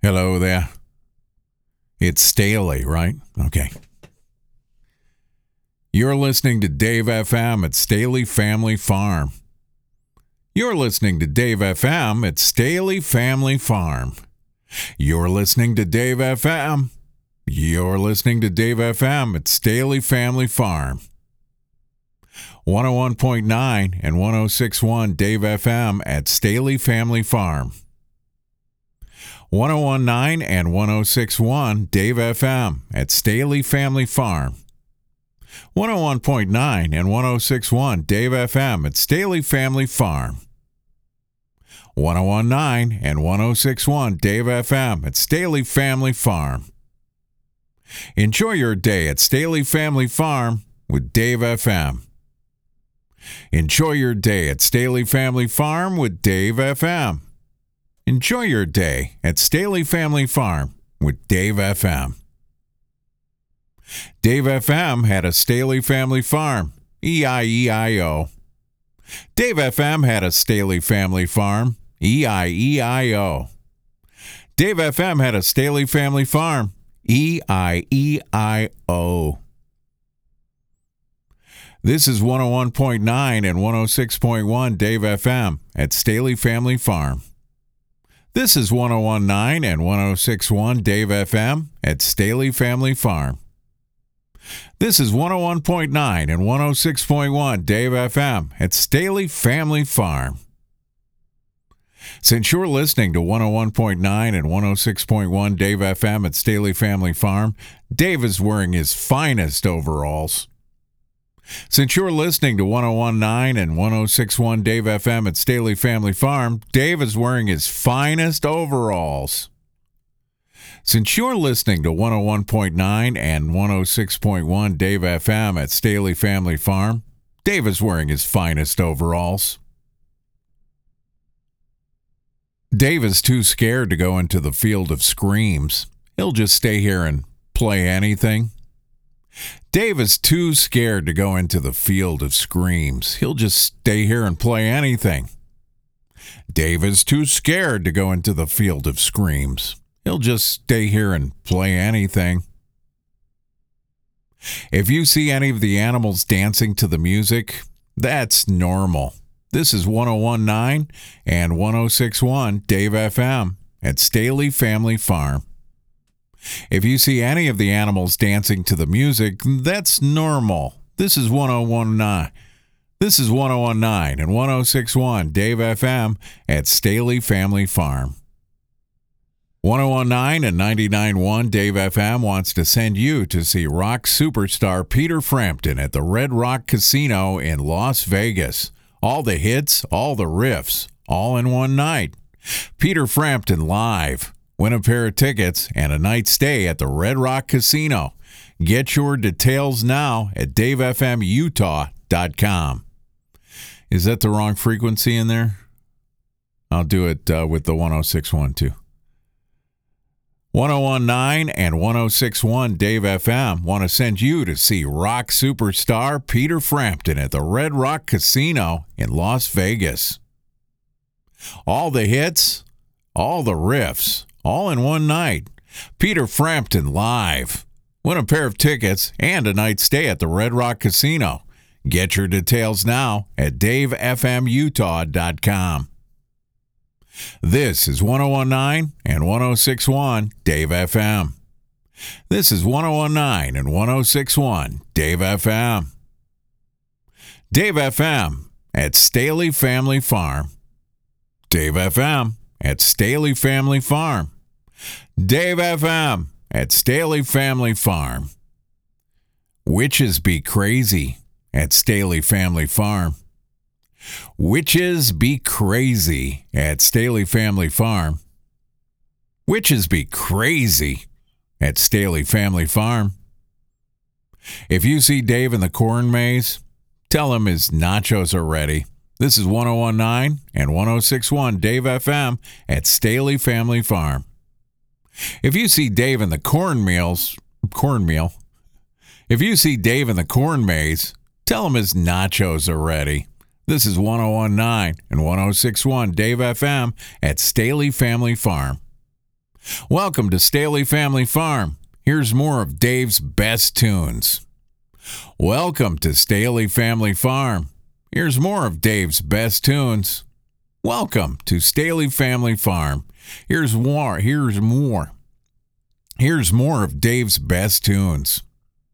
Hello there. It's Staley, right? Okay. You're listening to Dave FM at Staley Family Farm. You're listening to Dave FM at Staley Family Farm. You're listening to Dave FM. You're listening to Dave FM at Staley Family Farm. 101.9 and 106.1 Dave FM at Staley Family Farm. 101.9 and 106.1 Dave FM at Staley Family Farm. 101.9 and 106.1 Dave FM at Staley Family Farm. 101.9 and 106.1 Dave FM at Staley Family Farm. Enjoy your day at Staley Family Farm with Dave FM. Enjoy your day at Staley Family Farm with Dave FM. Enjoy your day at Staley Family Farm with Dave FM. Dave FM had a Staley Family Farm, E-I-E-I-O. Dave FM had a Staley Family Farm, E-I-E-I-O. Dave FM had a Staley Family Farm, E-I-E-I-O. This is 101.9 and 106.1 Dave FM at Staley Family Farm. This is 101.9 and 106.1 Dave FM at Staley Family Farm. This is 101.9 and 106.1 Dave FM at Staley Family Farm. Since you're listening to 101.9 and 106.1 Dave FM at Staley Family Farm, Dave is wearing his finest overalls. Since you're listening to 101.9 and 106.1 Dave FM at Staley Family Farm, Dave is wearing his finest overalls. Since you're listening to 101.9 and 106.1 Dave FM at Staley Family Farm, Dave is wearing his finest overalls. Dave is too scared to go into the field of screams. He'll just stay here and play anything. Dave is too scared to go into the field of screams. He'll just stay here and play anything. Dave is too scared to go into the field of screams. He'll just stay here and play anything. If you see any of the animals dancing to the music, that's normal. This is 101.9 and 106.1 Dave FM at Staley Family Farm. If you see any of the animals dancing to the music, that's normal. This is 101.9. This is 101.9 and 106.1 Dave FM at Staley Family Farm. 101.9 and 99.1 Dave FM wants to send you to see rock superstar Peter Frampton at the Red Rock Casino in Las Vegas. All the hits, all the riffs, all in one night. Peter Frampton live. Win a pair of tickets and a night stay at the Red Rock Casino. Get your details now at davefmutah.com. Is that the wrong frequency in there? I'll do it with the 106.1 too. 101.9 and 106.1 Dave FM want to send you to see rock superstar Peter Frampton at the Red Rock Casino in Las Vegas. All the hits, all the riffs, all in one night. Peter Frampton live. Win a pair of tickets and a night stay at the Red Rock Casino. Get your details now at davefmutah.com. This is 101.9 and 106.1 Dave FM. This is 101.9 and 106.1 Dave FM. Dave FM at Staley Family Farm. Dave FM at Staley Family Farm. Dave FM at Staley Family Farm. Witches be crazy at Staley Family Farm. Witches be crazy at Staley Family Farm. Witches be crazy at Staley Family Farm. If you see Dave in the corn maze, tell him his nachos are ready. This is 101.9 and 106.1 Dave FM at Staley Family Farm. If you see Dave in the cornmeal, if you see Dave in the corn maze, tell him his nachos are ready. This is 101.9 and 106.1 Dave FM at Staley Family Farm. Welcome to Staley Family Farm. Here's more of Dave's best tunes. Welcome to Staley Family Farm. Here's more of Dave's best tunes. Welcome to Staley Family Farm. Here's more of Dave's best tunes.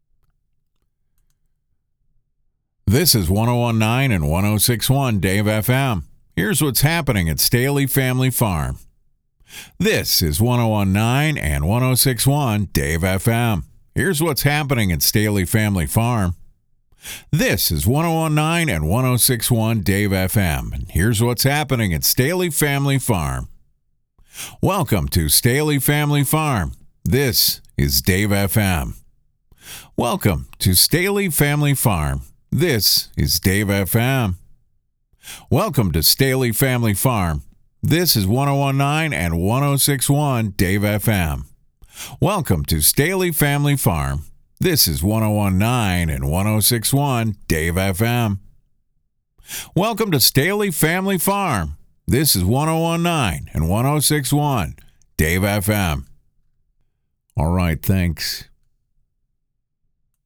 This is 101.9 and 106.1 Dave FM. Here's what's happening at Staley Family Farm. This is 101.9 and 106.1 Dave FM. Here's what's happening at Staley Family Farm. This is 101.9 and 106.1 Dave FM. And here's what's happening at Staley Family Farm. Welcome to Staley Family Farm. This is Dave FM. Welcome to Staley Family Farm. This is Dave FM. Welcome to Staley Family Farm. This is 101.9 and 106.1 Dave FM. Welcome to Staley Family Farm. This is 101.9 and 106.1 Dave FM. Welcome to Staley Family Farm. This is 101.9 and 106.1 Dave FM. All right, thanks.